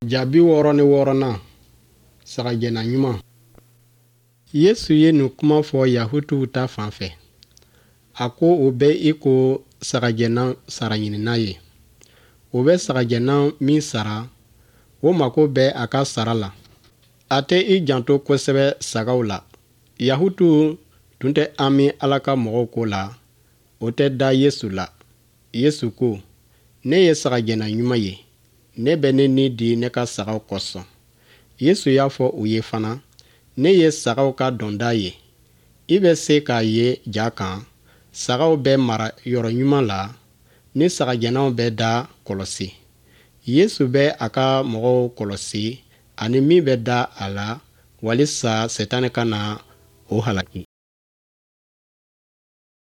Jaabi 66nan sagajɛna ɲuman. Yesu ye nin kuma fɔ Yahudiw ta fanfɛ. A ko o bɛ i ko sagajɛna sara ɲinina ye. O bɛ sagajɛna min sara, o mako bɛ a ka sara la. A tɛ i janto kosɛbɛ sagaw la. Yahudiw tun tɛ ami Ala ka mɔgɔw ko la, o tɛ da Yesu la. Yesu ko, ne ye sagajɛna ɲuman ye. Ne bɛ ne ni di ne ka sagaw kosɔn. Yesu y'a fɔ u ye fana, ne ye sagaw ka dɔnda ye. I bɛ se k'a ye ja kan, sagaw bɛ mara yɔrɔ ɲuman la, ni sagajɛnaw bɛ da kɔlɔsi. Yesu bɛ a ka mɔgɔw kɔlɔsi ani min bɛ da a la, walisa Sɛtani ka na o halaki.